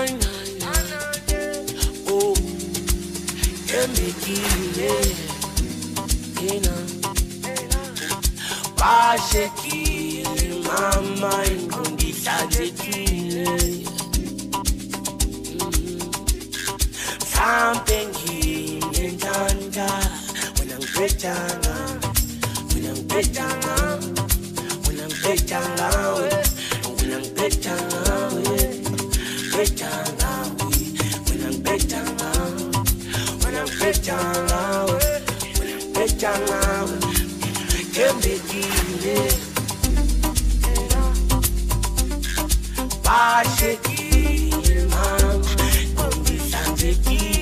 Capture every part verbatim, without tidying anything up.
Oh, emekile, ina. Bashekile, mama ingundisa zekile. Something in Tanda, when I'm betanga, when I'm betanga, when I'm betanga, when I'm betanga, betanga, when I'm betanga, when I'm betanga, when I'm betanga, can be killed. Basheki, mama, on the Sanjeki.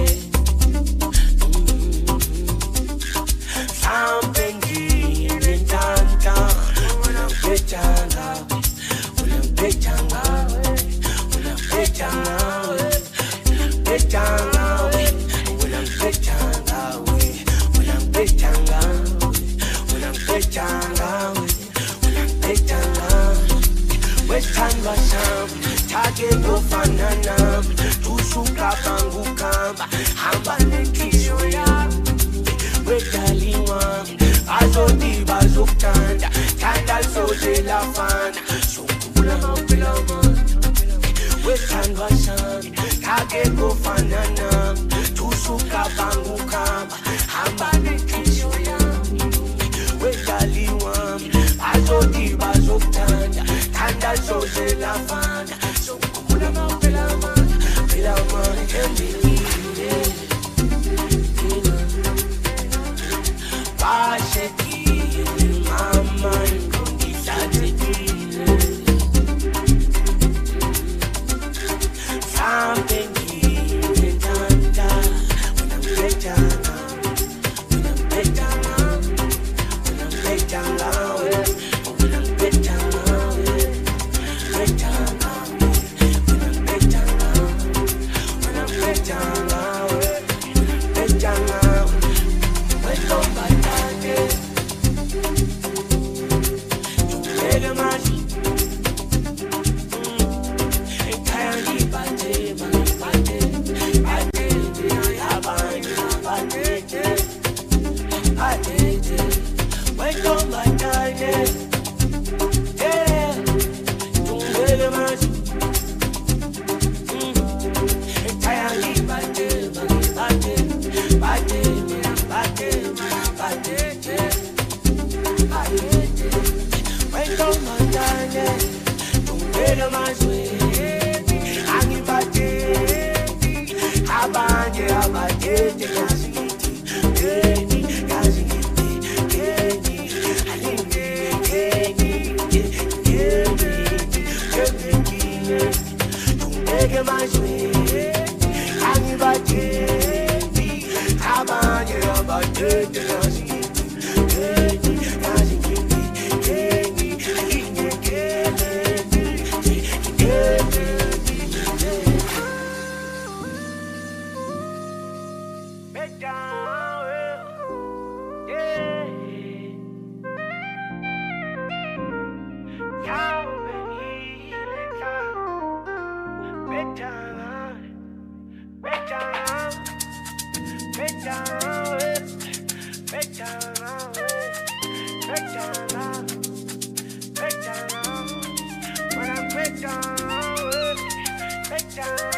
Something in Tanta, when I'm betanga, when I'm betanga, when I'm betanga, betanga, when I'm betanga, when I'm betanga, when I'm betanga, when I'm betanga, Western Washam, Tage no fanana, Tusuka Bangukamba, Hamba Nekishoya. Wetaliwa, azoti bazukanda, tanda soje la fana, sukula mapilama. Wetandwa shan, kage go fanana, tusuka bangu kamba, hamba nekishoya. Wetaliwa, azoti bazukanda, tanda soje la fana, sukula mapilama, pilama, kembi. Basheki, mama, ingundisa zekile. Something in Tanda, when I'm betanga, when I'm betanga, when I'm betanga, when I'm betanga, betanga, when I'm betanga, when I'm betanga, betanga, when I'm betanga. When I'm